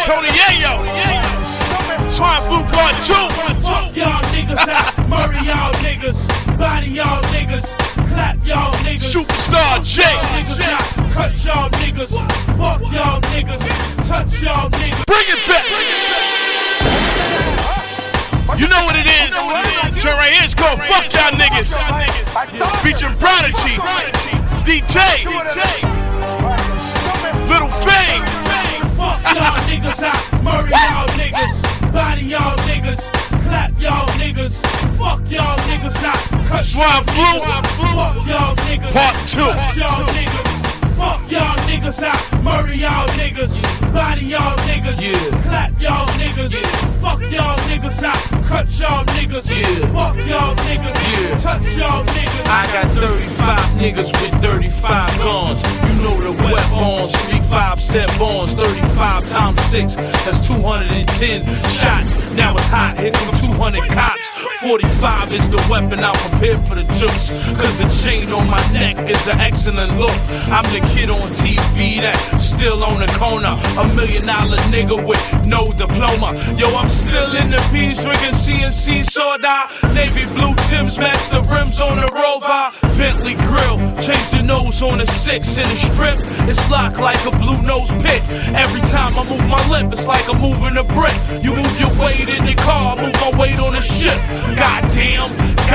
Tony Yayo. Swine Flu Part 2. Fuck y'all niggas out, murder y'all niggas, body y'all niggas, clap y'all niggas. Superstar J. Niggas out, cut y'all niggas, fuck y'all niggas, touch y'all niggas. Bring it back. You know what it is. Joint right here is called Fuck Y'all Niggas. Featuring Prodigy, DJ, Little Fame. Fuck y'all niggas out, murder y'all niggas, body y'all niggas, clap y'all niggas, fuck y'all niggas out, cut Swine Flu. fuck y'all niggas, Part 2. touch y'all niggas, fuck y'all niggas out, murder y'all niggas, body y'all niggas, clap y'all niggas, fuck y'all niggas out, cut y'all niggas, fuck y'all niggas, touch y'all niggas. I got 35 niggas with 35 guns. You know the weapons, 3-5 set bonds, 35 times 6, that's 210 shots. Now it's hot, here come 200 cops. 45 is the weapon, I'm prepared for the jokes, cause the chain on my neck is an excellent look. I'm the kid on TV that still on the corner, $1 million nigga with no diploma. Yo, I'm still in the P's drinking CNC soda. Navy blue Timbs match the rims on the Rover. Bentley grill, change the nose on the 6 in the strip. It's locked like a blue nose pit. Every time I move my lip, it's like I'm moving a brick. You move your weight in the car, I move my weight on the ship. Goddamn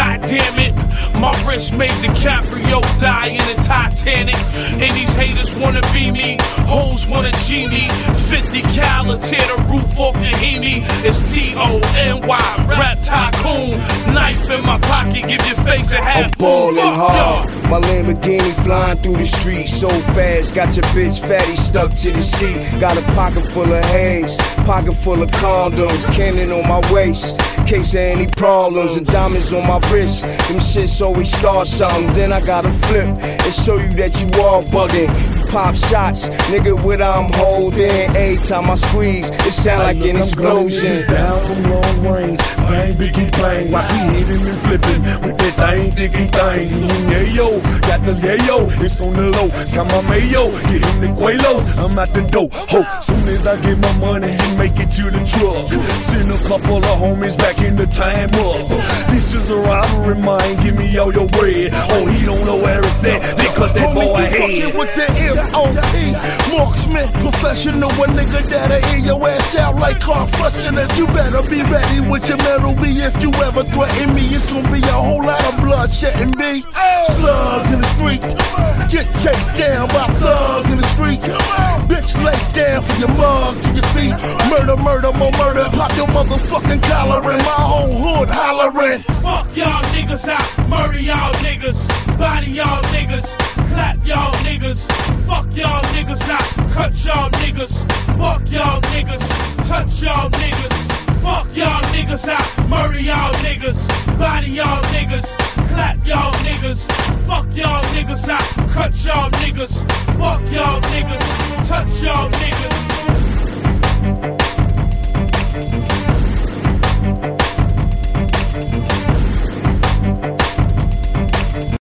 it. My wrist made DiCaprio die in the Titanic. And these haters wanna be me, hoes wanna G me. 50 cal, tear the roof off your Heaney. It's T-O-N-Y, rap tycoon. Knife in my pocket, give your face a half. I'm ballin' hard. My Lamborghini flying through the streets so fast. Got your bitch fatty stuck to the seat. Got a pocket full of haze, pocket full of condoms, cannon on my waist. Case of any problems and diamonds on my wrist. Them shits always start something. Then I gotta flip and show you that you are bugging. You pop shots, nigga, what I'm holding. Every time I squeeze, it sound like an explosion. Down from long range, bang, biggie, bang. Watch me hitting and flipping with that thing, diggy thing. Yayo, got the yayo, it's on the low. Got my mayo, get him the Quaalos. I'm at the dough. Ho, soon as I get my money and make it to the truck, send a couple of homies back in the time up. This is a robbery, man. Give me all your bread. Oh, he don't know where it's at. They cut that boy head. Fucking with the M.O.P. Marksman, professional, a nigga that'll eat your ass out like car fresheners. You better be ready with your metal B. If you ever threaten me, it's gonna be a whole lot of bloodshed and be slugs in the street. Get chased down by thugs in the street. Bitch lays down for your mug to your feet. Murder, murder, more murder. Pop your motherfucking collar in my whole hood hollering. Fuck y'all niggas out, murder y'all niggas, body y'all niggas, clap y'all niggas, fuck y'all niggas out, cut y'all niggas, fuck y'all niggas, touch y'all niggas. Fuck y'all niggas out, murder y'all niggas, body y'all niggas, clap y'all niggas, fuck y'all niggas out, cut y'all niggas, fuck y'all niggas, touch y'all niggas.